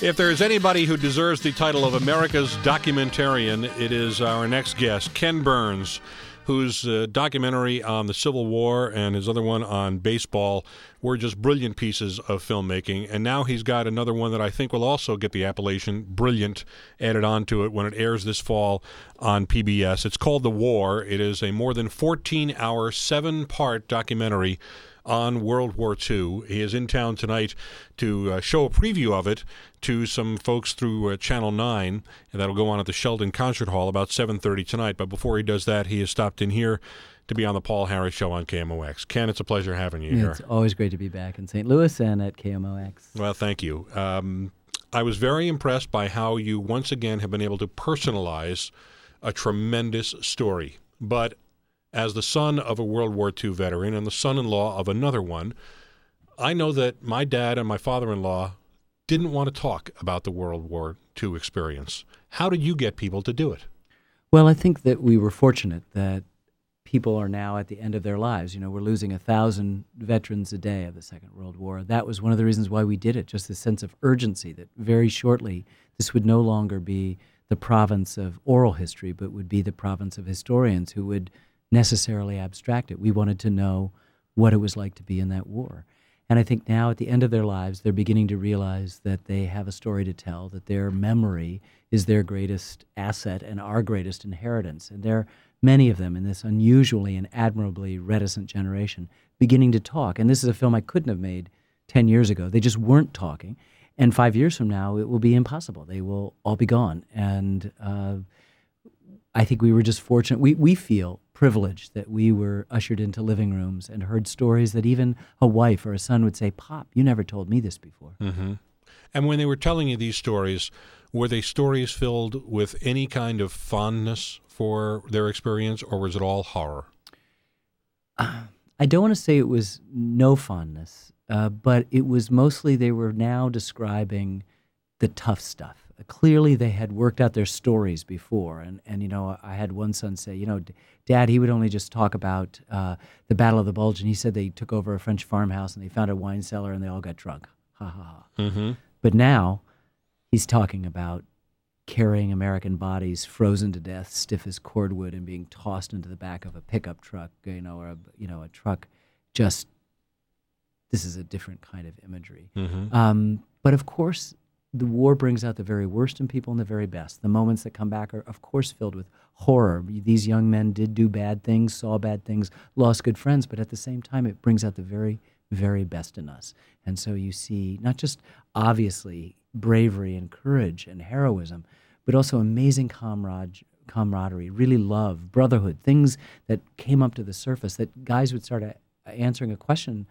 If there is anybody who deserves the title of America's documentarian, it is our next guest, Ken Burns, whose documentary on the Civil War and his other one on baseball were just brilliant pieces of filmmaking. And now he's got another one that I think will also get the appellation Brilliant added onto it when it airs this fall on PBS. It's called The War. It is a more than 14-hour, 7-part documentary on World War II. He is in town tonight to show a preview of it to some folks through Channel 9, and that'll go on at the Sheldon Concert Hall about 7:30 tonight. But before he does that, he has stopped in here to be on the Paul Harris Show on KMOX. Ken, it's a pleasure having you here. It's always great to be back in St. Louis and at KMOX. Well, thank you. I was very impressed by how you once again have been able to personalize a tremendous story. But as the son of a World War II veteran and the son-in-law of another one, I know that my dad and my father-in-law didn't want to talk about the World War II experience. How did you get people to do it? Well, I think that we were fortunate that people are now at the end of their lives. You know, we're losing 1,000 veterans a day of the Second World War. That was one of the reasons why we did it, just the sense of urgency that very shortly this would no longer be the province of oral history, but would be the province of historians who would necessarily abstract it. We wanted to know what it was like to be in that war. And I think now at the end of their lives, they're beginning to realize that they have a story to tell, that their memory is their greatest asset and our greatest inheritance. And there are many of them in this unusually and admirably reticent generation beginning to talk. And this is a film I couldn't have made 10 years ago. They just weren't talking. And 5 years from now, it will be impossible. They will all be gone. And I think we were just fortunate. We feel privileged that we were ushered into living rooms and heard stories that even a wife or a son would say, "Pop, you never told me this before." Mm-hmm. And when they were telling you these stories, were they stories filled with any kind of fondness for their experience, or was it all horror? I don't want to say it was no fondness, but it was mostly they were now describing the tough stuff. Clearly, they had worked out their stories before. And you know, I had one son say, you know, Dad, he would only just talk about the Battle of the Bulge, and he said they took over a French farmhouse and they found a wine cellar and they all got drunk. Ha, ha, ha. Mm-hmm. But now he's talking about carrying American bodies frozen to death, stiff as cordwood, and being tossed into the back of a pickup truck, or a truck. Just, this is a different kind of imagery. Mm-hmm. But of course, the war brings out the very worst in people and the very best. The moments that come back are, of course, filled with horror. These young men did do bad things, saw bad things, lost good friends, but at the same time, it brings out the very, very best in us. And so you see not just, obviously, bravery and courage and heroism, but also amazing camaraderie, really love, brotherhood, things that came up to the surface that guys would start answering a question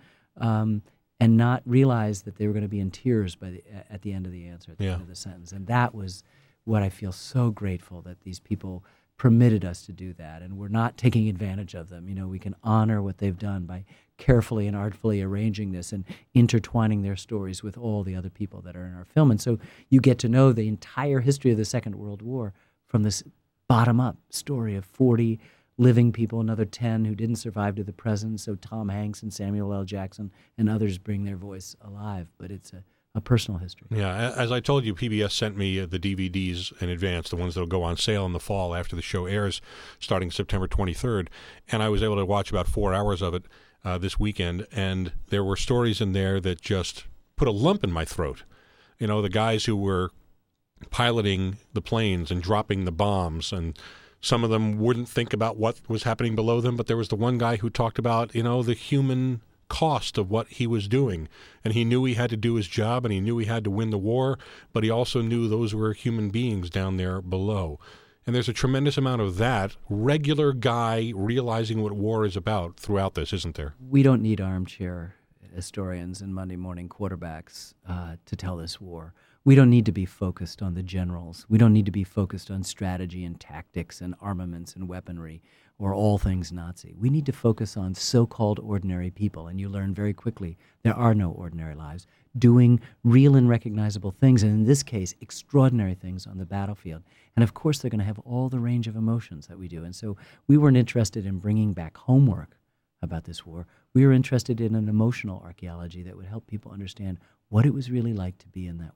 and not realize that they were going to be in tears at the end of the answer, at the end of the sentence. And that was what I feel so grateful that these people permitted us to do that, and we're not taking advantage of them. You know, we can honor what they've done by carefully and artfully arranging this and intertwining their stories with all the other people that are in our film. And so you get to know the entire history of the Second World War from this bottom-up story of 40 living people, another 10 who didn't survive to the present. So Tom Hanks and Samuel L. Jackson and others bring their voice alive. But it's a personal history. Yeah, as I told you, PBS sent me the DVDs in advance, the ones that will go on sale in the fall after the show airs starting September 23rd. And I was able to watch about 4 hours of it this weekend. And there were stories in there that just put a lump in my throat. You know, the guys who were piloting the planes and dropping the bombs, and some of them wouldn't think about what was happening below them, but there was the one guy who talked about, you know, the human cost of what he was doing. And he knew he had to do his job, and he knew he had to win the war, but he also knew those were human beings down there below. And there's a tremendous amount of that regular guy realizing what war is about throughout this, isn't there? We don't need armchair historians and Monday morning quarterbacks to tell this war. We don't need to be focused on the generals. We don't need to be focused on strategy and tactics and armaments and weaponry or all things Nazi. We need to focus on so-called ordinary people, and you learn very quickly there are no ordinary lives, doing real and recognizable things, and in this case, extraordinary things on the battlefield. And of course, they're going to have all the range of emotions that we do. And so we weren't interested in bringing back homework about this war. We were interested in an emotional archaeology that would help people understand what it was really like to be in that war.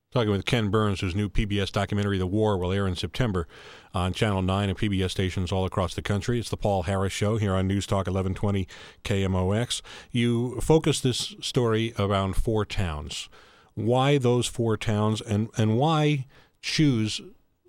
Talking with Ken Burns, whose new PBS documentary, The War, will air in September on Channel 9 and PBS stations all across the country. It's the Paul Harris Show here on News Talk 1120 KMOX. You focus this story around 4 towns. Why those 4 towns, and why choose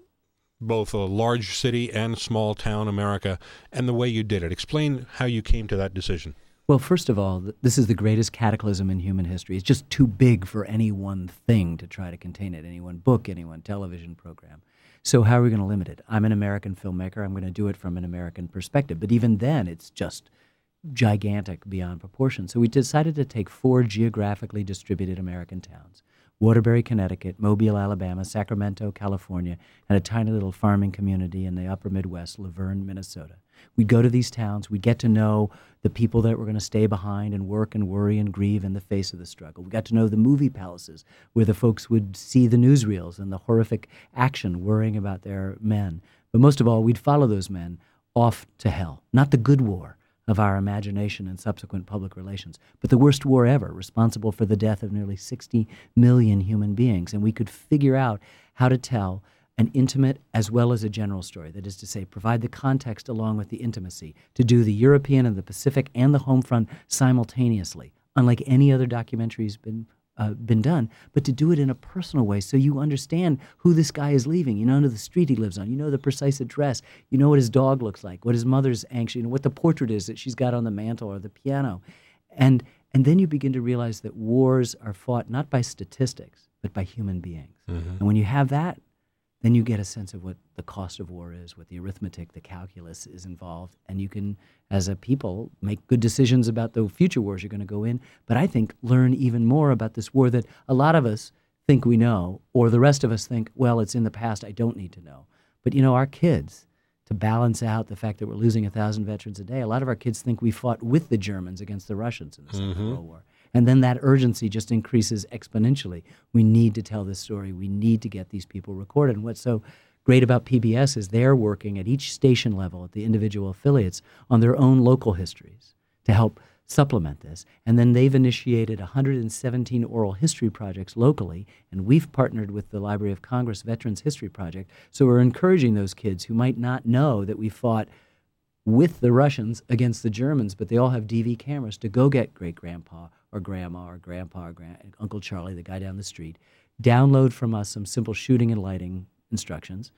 both a large city and small town America, and the way you did it? Explain how you came to that decision. Well, first of all, this is the greatest cataclysm in human history. It's just too big for any one thing to try to contain it, any one book, any one television program. So how are we going to limit it? I'm an American filmmaker. I'm going to do it from an American perspective. But even then, it's just gigantic beyond proportion. So we decided to take 4 geographically distributed American towns: Waterbury, Connecticut; Mobile, Alabama; Sacramento, California; and a tiny little farming community in the upper Midwest, Laverne, Minnesota. We'd go to these towns. We'd get to know the people that were going to stay behind and work and worry and grieve in the face of the struggle. We got to know the movie palaces where the folks would see the newsreels and the horrific action worrying about their men. But most of all, we'd follow those men off to hell. Not the good war of our imagination and subsequent public relations, but the worst war ever, responsible for the death of nearly 60 million human beings. And we could figure out how to tell an intimate as well as a general story. That is to say, provide the context along with the intimacy, to do the European and the Pacific and the home front simultaneously, unlike any other documentary's been done, but to do it in a personal way so you understand who this guy is leaving. You know the street he lives on. You know the precise address. You know what his dog looks like, what his mother's anxious, you know what the portrait is that she's got on the mantle or the piano. And then you begin to realize that wars are fought not by statistics, but by human beings. Mm-hmm. And when you have that, then you get a sense of what the cost of war is, what the arithmetic, the calculus is involved, and you can, as a people, make good decisions about the future wars you're going to go in, but I think learn even more about this war that a lot of us think we know, or the rest of us think, well, it's in the past, I don't need to know. But, our kids, to balance out the fact that we're losing 1,000 veterans a day, a lot of our kids think we fought with the Germans against the Russians in the Second World War. And then that urgency just increases exponentially. We need to tell this story. We need to get these people recorded. And what's so great about PBS is they're working at each station level, at the individual affiliates, on their own local histories to help supplement this. And then they've initiated 117 oral history projects locally, and we've partnered with the Library of Congress Veterans History Project. So we're encouraging those kids who might not know that we fought with the Russians against the Germans, but they all have DV cameras, to go get great-grandpa or grandma or grandpa or Uncle Charlie, the guy down the street, download from us some simple shooting and lighting instructions,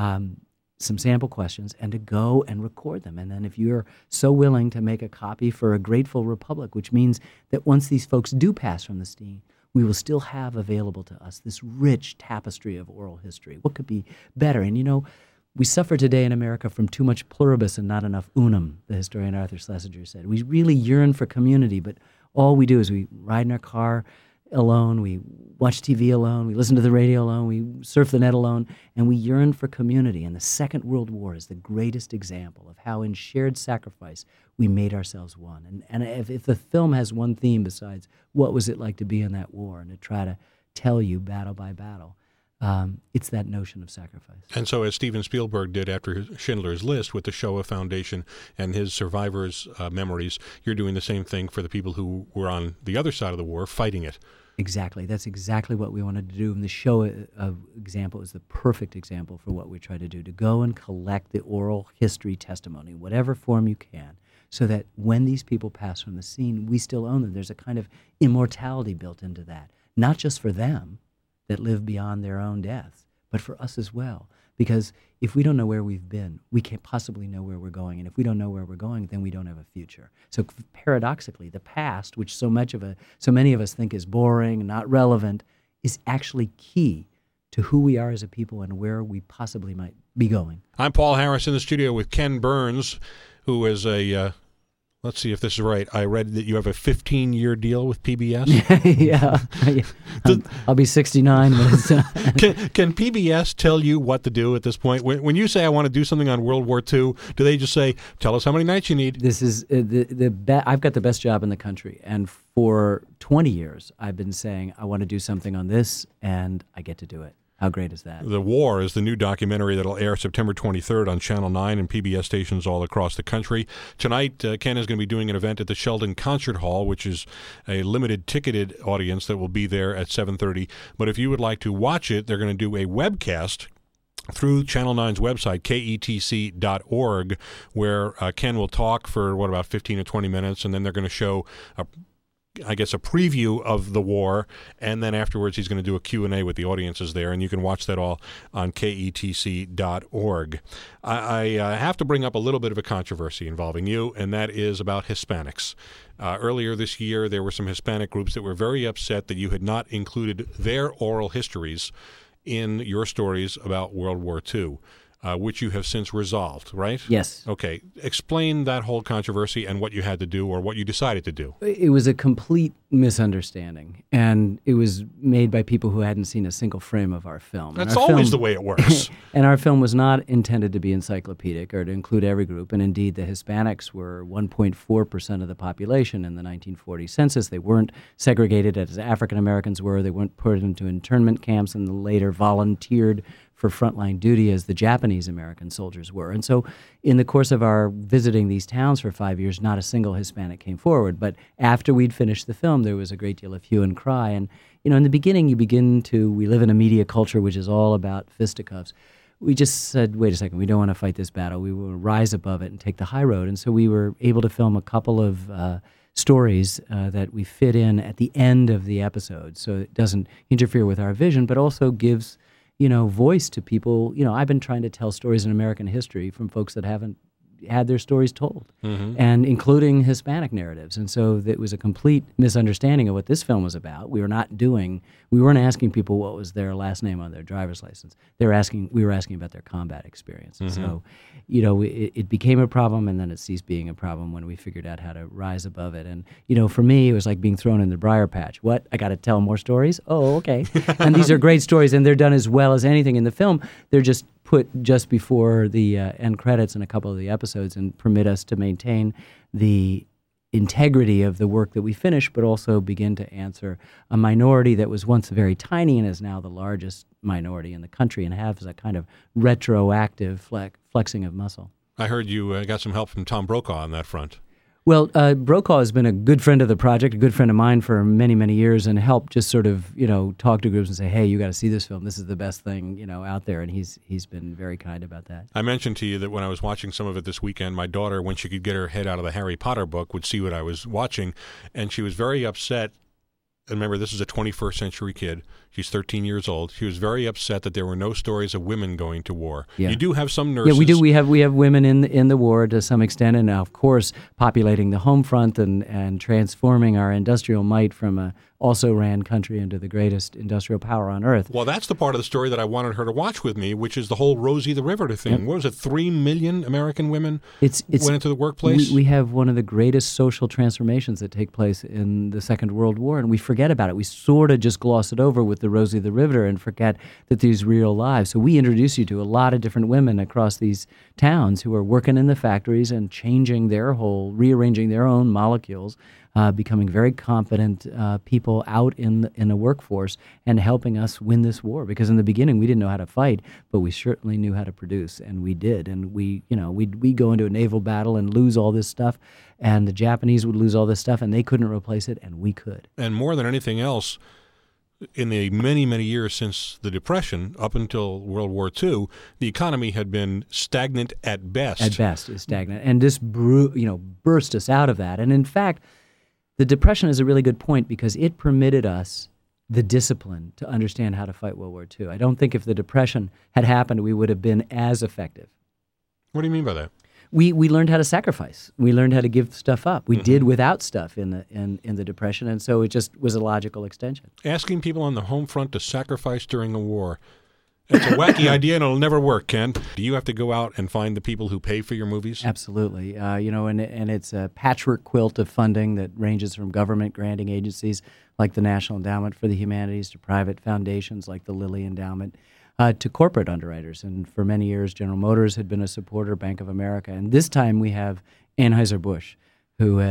some sample questions, and to go and record them. And then if you're so willing to make a copy for a grateful republic, which means that once these folks do pass from the scene, we will still have available to us this rich tapestry of oral history. What could be better? And we suffer today in America from too much pluribus and not enough unum, the historian Arthur Schlesinger said. We really yearn for community, but all we do is we ride in our car alone, we watch TV alone, we listen to the radio alone, we surf the net alone, and we yearn for community. And the Second World War is the greatest example of how in shared sacrifice we made ourselves one. And if the film has one theme besides what was it like to be in that war and to try to tell you battle by battle, it's that notion of sacrifice. And so as Steven Spielberg did after Schindler's List with the Shoah Foundation and his survivors' memories, you're doing the same thing for the people who were on the other side of the war fighting it. Exactly. That's exactly what we wanted to do. And the Shoah example is the perfect example for what we try to do, to go and collect the oral history testimony, whatever form you can, so that when these people pass from the scene, we still own them. There's a kind of immortality built into that, not just for them that live beyond their own deaths, but for us as well. Because if we don't know where we've been, we can't possibly know where we're going. And if we don't know where we're going, then we don't have a future. So paradoxically, the past, which so many of us think is boring, not relevant, is actually key to who we are as a people and where we possibly might be going. I'm Paul Harris in the studio with Ken Burns, who is a... let's see if this is right. I read that you have a 15-year deal with PBS. Yeah. I'll be 69. But can PBS tell you what to do at this point? When you say I want to do something on World War II, do they just say, tell us how many nights you need? This is I've got the best job in the country. And for 20 years, I've been saying I want to do something on this, and I get to do it. How great is that? The War is the new documentary that'll air September 23rd on Channel 9 and PBS stations all across the country. Tonight, Ken is going to be doing an event at the Sheldon Concert Hall, which is a limited ticketed audience that will be there at 7:30. But if you would like to watch it, they're going to do a webcast through Channel 9's website, ketc.org, where Ken will talk for, about 15 or 20 minutes, and then they're going to show a preview of the war, and then afterwards he's going to do a Q&A with the audiences there, and you can watch that all on ketc.org. I have to bring up a little bit of a controversy involving you, and that is about Hispanics. Earlier this year, there were some Hispanic groups that were very upset that you had not included their oral histories in your stories about World War II. Which you have since resolved, right? Yes. Okay. Explain that whole controversy and what you had to do or what you decided to do. It was a complete misunderstanding, and it was made by people who hadn't seen a single frame of our film. That's always the way it works. And our film was not intended to be encyclopedic or to include every group, and indeed the Hispanics were 1.4% of the population in the 1940 census. They weren't segregated as African Americans were. They weren't put into internment camps and later volunteered for frontline duty as the Japanese American soldiers were. And so in the course of our visiting these towns for 5 years, not a single Hispanic came forward. But after we'd finished the film, there was a great deal of hue and cry. And, in the beginning, we live in a media culture which is all about fisticuffs. We just said, wait a second, we don't want to fight this battle. We will rise above it and take the high road. And so we were able to film a couple of stories that we fit in at the end of the episode, so it doesn't interfere with our vision, but also gives voice to people. I've been trying to tell stories in American history from folks that haven't had their stories told, and including Hispanic narratives. And so it was a complete misunderstanding of what this film was about. We weren't asking people what was their last name on their driver's license. We were asking about their combat experience. And so, it became a problem, and then it ceased being a problem when we figured out how to rise above it. And, for me, it was like being thrown in the briar patch. What? I got to tell more stories? Oh, okay. And these are great stories, and they're done as well as anything in the film. They're just put just before the end credits in a couple of the episodes and permit us to maintain the integrity of the work that we finish, but also begin to answer a minority that was once very tiny and is now the largest minority in the country and has a kind of retroactive flexing of muscle. I heard you got some help from Tom Brokaw on that front. Well, Brokaw has been a good friend of the project, a good friend of mine for many, many years, and helped just sort of, talk to groups and say, hey, you got to see this film. This is the best thing, out there. And he's been very kind about that. I mentioned to you that when I was watching some of it this weekend, my daughter, when she could get her head out of the Harry Potter book, would see what I was watching, and she was very upset. And remember, this is a 21st century kid. She's 13 years old. She was very upset that there were no stories of women going to war. Yeah. You do have some nurses. Yeah, we do. We have women in the war to some extent, and of course, populating the home front and transforming our industrial might from a also-ran country into the greatest industrial power on earth. Well, that's the part of the story that I wanted her to watch with me, which is the whole Rosie the Riveter thing. Yep. What was it, 3 million American women went into the workplace? We have one of the greatest social transformations that take place in the Second World War, and we forget about it. We sort of just gloss it over with the Rosie the Riveter and forget that these real lives. So we introduce you to a lot of different women across these towns who are working in the factories and rearranging their own molecules, becoming very competent people out in the workforce and helping us win this war. Because in the beginning, we didn't know how to fight, but we certainly knew how to produce, and we did. And we'd go into a naval battle and lose all this stuff, and the Japanese would lose all this stuff, and they couldn't replace it, and we could. And more than anything else, in the many, many years since the Depression, up until World War II, the economy had been stagnant at best. At best, it's stagnant. And this burst us out of that. And in fact, the Depression is a really good point because it permitted us the discipline to understand how to fight World War II. I don't think if the Depression had happened, we would have been as effective. What do you mean by that? We learned how to sacrifice. We learned how to give stuff up. We did without stuff in the Depression, and so it just was a logical extension. Asking people on the home front to sacrifice during a war. It's a wacky idea, and it'll never work, Ken. Do you have to go out and find the people who pay for your movies? Absolutely. And it's a patchwork quilt of funding that ranges from government granting agencies like the National Endowment for the Humanities to private foundations like the Lilly Endowment to corporate underwriters. And for many years, General Motors had been a supporter, Bank of America. And this time we have Anheuser-Busch,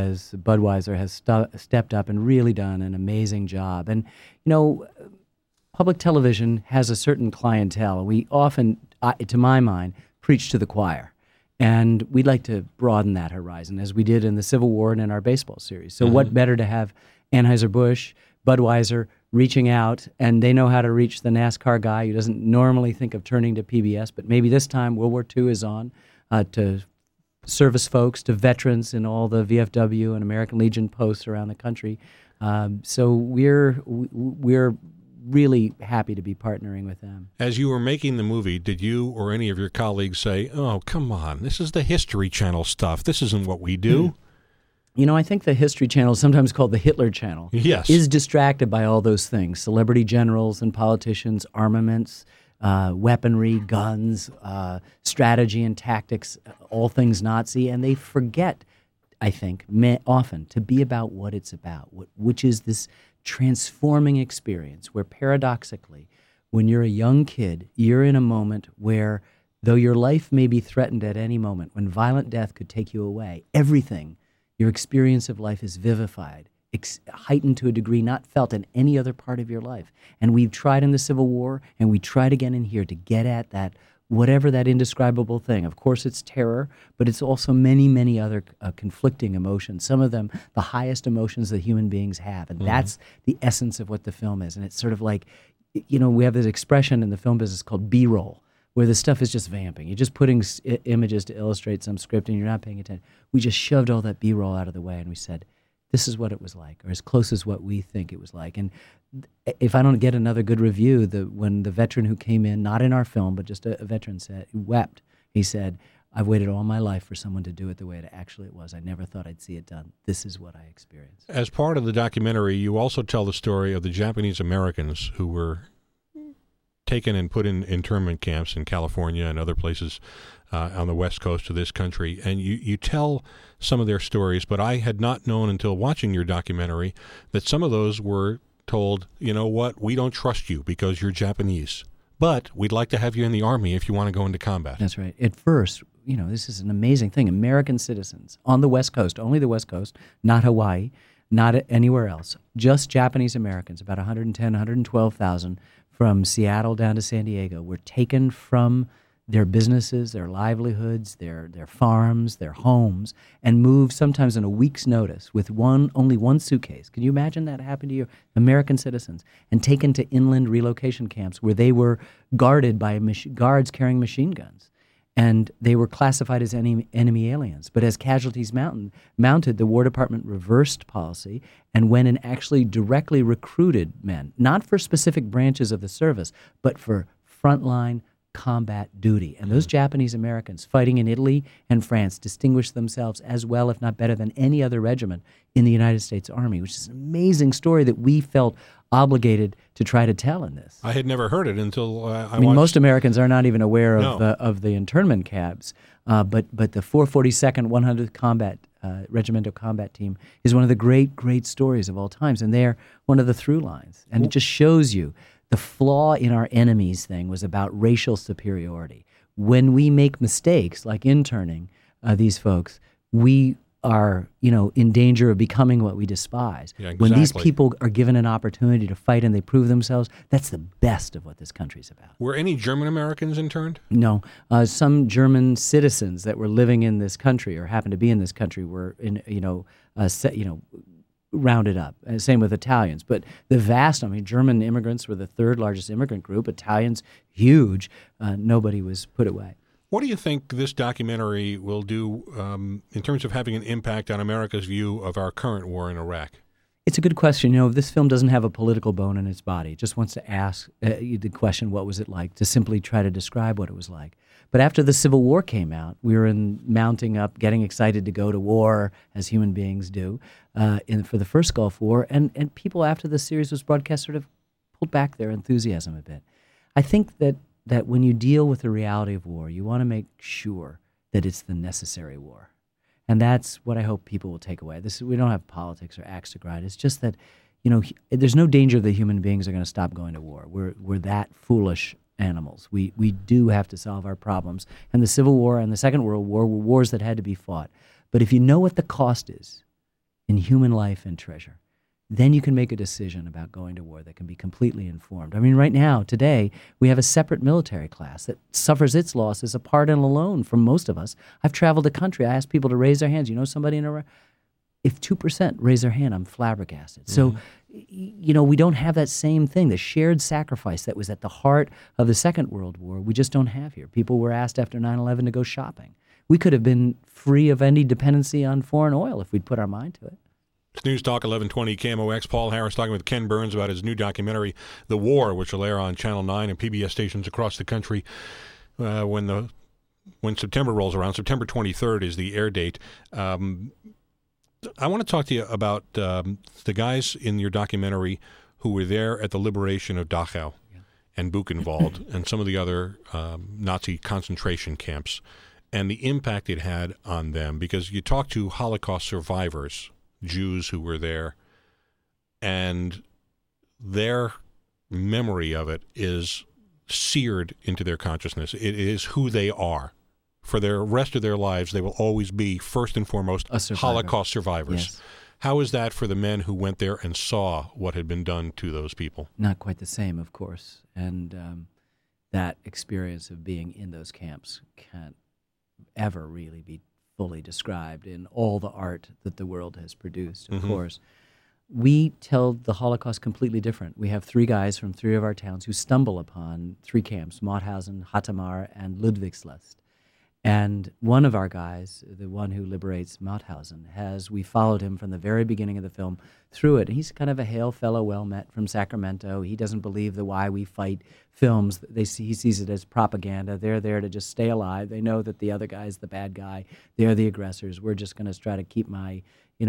Budweiser has stepped up and really done an amazing job. And, public television has a certain clientele. We often, to my mind, preach to the choir. And we'd like to broaden that horizon, as we did in the Civil War and in our baseball series. So what better to have Anheuser-Busch, Budweiser reaching out, and they know how to reach the NASCAR guy who doesn't normally think of turning to PBS, but maybe this time World War II is on, to service folks, to veterans in all the VFW and American Legion posts around the country. So we're really happy to be partnering with them. As you were making the movie, did you or any of your colleagues say, "Oh, come on, this is the History Channel stuff. This isn't what we do"? You know, I think the History Channel, sometimes called the Hitler Channel, Yes. is distracted by all those things: celebrity generals and politicians, armaments, weaponry, guns, strategy and tactics, all things Nazi, and they forget, I think, often to be about what it's about, which is this transforming experience where, paradoxically, when you're a young kid, you're in a moment where, though your life may be threatened at any moment, when violent death could take you away, everything, your experience of life is vivified, heightened to a degree not felt in any other part of your life. And we've tried in the Civil War, and we tried again in here to get at that, whatever that indescribable thing. Of course, it's terror, but it's also many, many other conflicting emotions, some of them the highest emotions that human beings have. And that's the essence of what the film is. And it's sort of like, you know, we have this expression in the film business called B-roll, where the stuff is just vamping. You're just putting images to illustrate some script, and you're not paying attention. We just shoved all that B-roll out of the way, and we said, this is what it was like, or as close as what we think it was like. And if I don't get another good review, when the veteran who came in, not in our film, but just a veteran wept. He said, "I've waited all my life for someone to do it the way it actually was. I never thought I'd see it done. This is what I experienced." As part of the documentary, you also tell the story of the Japanese Americans who were taken and put in internment camps in California and other places on the west coast of this country. And you tell some of their stories, but I had not known until watching your documentary that some of those were told, you know what, we don't trust you because you're Japanese, but we'd like to have you in the Army if you want to go into combat. That's right. At first, you know, this is an amazing thing. American citizens on the West Coast, only the West Coast, not Hawaii, not anywhere else, just Japanese Americans, about 110, 112,000 from Seattle down to San Diego, were taken from their businesses, their livelihoods, their farms, their homes, and moved sometimes on a week's notice with only one suitcase. Can you imagine that happened to your American citizens? And taken to inland relocation camps where they were guarded by guards carrying machine guns. And they were classified as enemy aliens. But as casualties mounted, the War Department reversed policy and went and actually directly recruited men, not for specific branches of the service, but for frontline combat duty. And those Japanese Americans fighting in Italy and France distinguished themselves as well, if not better, than any other regiment in the United States Army, which is an amazing story that we felt obligated to try to tell in this. I had never heard it until I mean, watched... most Americans are not even aware No. of the internment camps, but the 442nd 100th Combat Regimental Combat Team is one of the great stories of all times, and they're one of the through lines. And it just shows you the flaw in our enemies thing was about racial superiority. When we make mistakes, like interning these folks, we are, in danger of becoming what we despise. Yeah, When these exactly. people are given an opportunity to fight and they prove themselves, that's the best of what this country's about. Were any German Americans interned? No, some German citizens that were living in this country or happened to be in this country were rounded up. Same with Italians. But German immigrants were the third largest immigrant group. Italians, huge. Nobody was put away. What do you think this documentary will do in terms of having an impact on America's view of our current war in Iraq? It's a good question. This film doesn't have a political bone in its body. It just wants to ask the question, what was it like, to simply try to describe what it was like. But after the Civil War came out, we were mounting up, getting excited to go to war, as human beings do, for the first Gulf War, and people after the series was broadcast sort of pulled back their enthusiasm a bit. I think that when you deal with the reality of war, you want to make sure that it's the necessary war. And that's what I hope people will take away. We don't have politics or axe to grind. It's just that, there's no danger that human beings are going to stop going to war. We're that foolish animals. We do have to solve our problems. And the Civil War and the Second World War were wars that had to be fought. But if you know what the cost is in human life and treasure, then you can make a decision about going to war that can be completely informed. I mean, right now, today, we have a separate military class that suffers its losses apart and alone from most of us. I've traveled the country. I asked people to raise their hands. You know somebody in Iraq? If 2% raise their hand, I'm flabbergasted. So, we don't have that same thing, the shared sacrifice that was at the heart of the Second World War. We just don't have here. People were asked after 9/11 to go shopping. We could have been free of any dependency on foreign oil if we'd put our mind to it. It's News Talk 1120 KMOX. Paul Harris talking with Ken Burns about his new documentary, The War, which will air on Channel 9 and PBS stations across the country when September rolls around. September 23rd is the air date. I want to talk to you about the guys in your documentary who were there at the liberation of Dachau and Buchenwald and some of the other Nazi concentration camps and the impact it had on them, because you talk to Holocaust survivors, Jews who were there, and their memory of it is seared into their consciousness. It is who they are. For the rest of their lives, they will always be, first and foremost, Holocaust survivors. Yes. How is that for the men who went there and saw what had been done to those people? Not quite the same, of course. And that experience of being in those camps can't ever really be fully described in all the art that the world has produced, of course. We tell the Holocaust completely different. We have 3 guys from 3 of our towns who stumble upon 3 camps, Mauthausen, Hadamar, and Ludwigslust. And one of our guys, the one who liberates Mauthausen, we followed him from the very beginning of the film through it. He's kind of a hail fellow, well-met from Sacramento. He doesn't believe the Why We Fight films. He sees it as propaganda. They're there to just stay alive. They know that the other guy's the bad guy. They're the aggressors. We're just going to try to keep my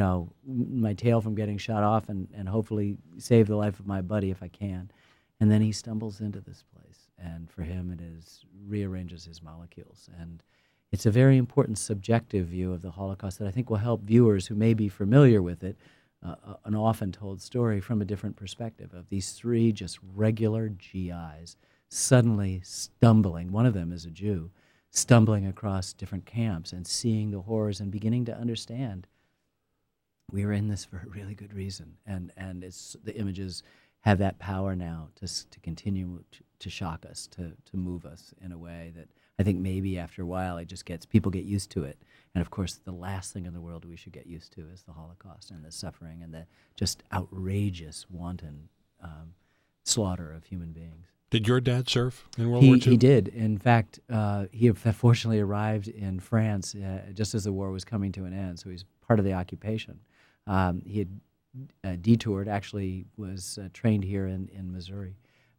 tail from getting shot off and hopefully save the life of my buddy if I can. And then he stumbles into this place. And for him, it rearranges his molecules. And it's a very important subjective view of the Holocaust that I think will help viewers who may be familiar with it, an often told story from a different perspective of these 3 just regular GIs suddenly stumbling. One of them is a Jew, stumbling across different camps and seeing the horrors and beginning to understand we were in this for a really good reason. And the images have that power now to continue to shock us, to move us in a way that I think maybe after a while people get used to it. And of course, the last thing in the world we should get used to is the Holocaust and the suffering and the just outrageous, wanton slaughter of human beings. Did your dad serve in World War II? He did. In fact, he fortunately arrived in France just as the war was coming to an end, so he's part of the occupation. He had detoured, actually was trained here in Missouri.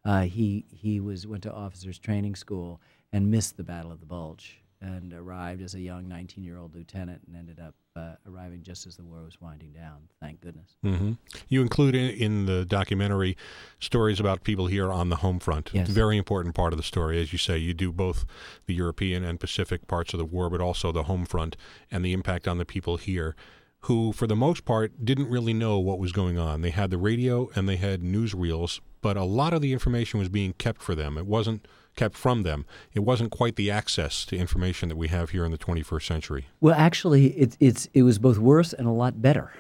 He went to officers' training school and missed the Battle of the Bulge and arrived as a young 19-year-old lieutenant and ended up arriving just as the war was winding down, thank goodness. Mm-hmm. You include in the documentary stories about people here on the home front. Yes. It's a very important part of the story. As you say, you do both the European and Pacific parts of the war, but also the home front and the impact on the people here who, for the most part, didn't really know what was going on. They had the radio and they had newsreels, but a lot of the information was being kept for them. It wasn't kept from them. It wasn't quite the access to information that we have here in the 21st century. Well, actually, it was both worse and a lot better.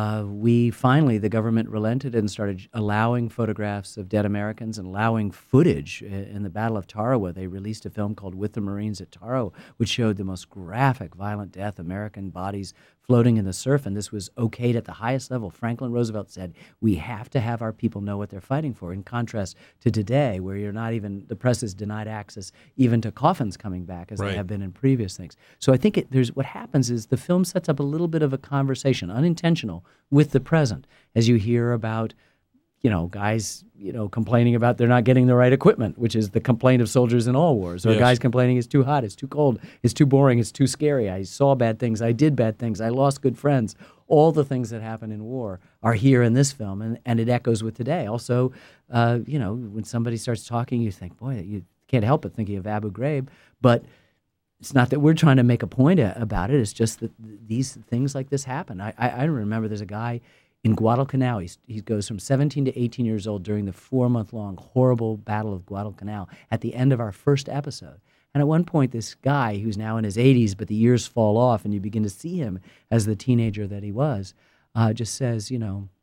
The government relented and started allowing photographs of dead Americans and allowing footage. In the Battle of Tarawa, they released a film called With the Marines at Tarawa, which showed the most graphic, violent death, American bodies floating in the surf, and this was okayed at the highest level. Franklin Roosevelt said, we have to have our people know what they're fighting for, in contrast to today, where the press is denied access even to coffins coming back, as right. they have been in previous things. So I think what happens is the film sets up a little bit of a conversation, unintentional, with the present, as you hear about guys, complaining about they're not getting the right equipment, which is the complaint of soldiers in all wars. Or yes. Guys complaining it's too hot, it's too cold, it's too boring, it's too scary. I saw bad things, I did bad things, I lost good friends. All the things that happen in war are here in this film, and it echoes with today. Also, when somebody starts talking, you think, boy, you can't help but thinking of Abu Ghraib, but it's not that we're trying to make a point about it. It's just that these things like this happen. I remember there's a guy in Guadalcanal. He goes from 17 to 18 years old during the 4-month-long horrible Battle of Guadalcanal at the end of our first episode. And at one point, this guy, who's now in his 80s, but the years fall off, and you begin to see him as the teenager that he was, just says,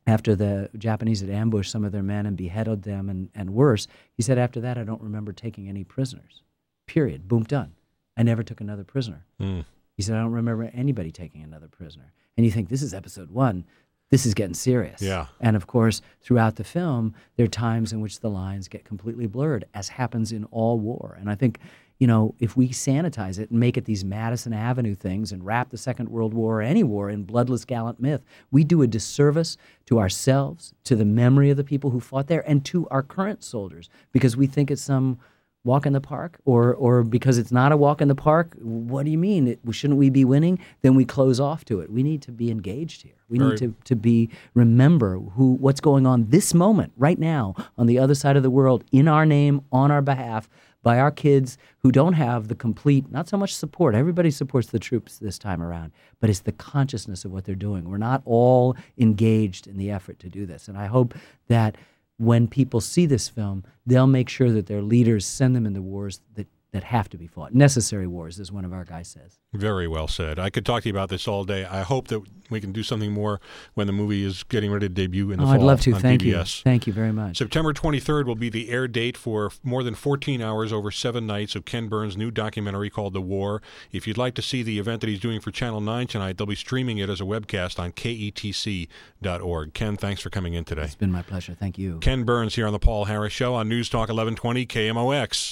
after the Japanese had ambushed some of their men and beheaded them and worse, he said, after that, I don't remember taking any prisoners. Period. Boom, done. I never took another prisoner. He said, I don't remember anybody taking another prisoner. And you think, this is episode 1. This is getting serious. Yeah. And of course, throughout the film, there are times in which the lines get completely blurred, as happens in all war. And I think, if we sanitize it and make it these Madison Avenue things and wrap the Second World War or any war in bloodless, gallant myth, we do a disservice to ourselves, to the memory of the people who fought there, and to our current soldiers, because we think it's some walk in the park, or because it's not a walk in the park. What do you mean? Shouldn't we be winning? Then we close off to it. We need to be engaged here. We need to remember what's going on this moment, right now, on the other side of the world, in our name, on our behalf, by our kids who don't have the complete, not so much support. Everybody supports the troops this time around, but it's the consciousness of what they're doing. We're not all engaged in the effort to do this. And I hope that when people see this film, they'll make sure that their leaders send them into wars that have to be fought. Necessary wars, as one of our guys says. Very well said. I could talk to you about this all day. I hope that we can do something more when the movie is getting ready to debut in the fall. I'd love to. On Thank PBS. you. Thank you very much. September 23rd will be the air date for more than 14 hours over 7 nights of Ken Burns' new documentary called The War. If you'd like to see the event that he's doing for Channel 9 tonight, they'll be streaming it as a webcast on ketc.org. Ken, thanks for coming in today. It's been my pleasure. Thank you. Ken Burns here on The Paul Harris Show on News Talk 1120 KMOX.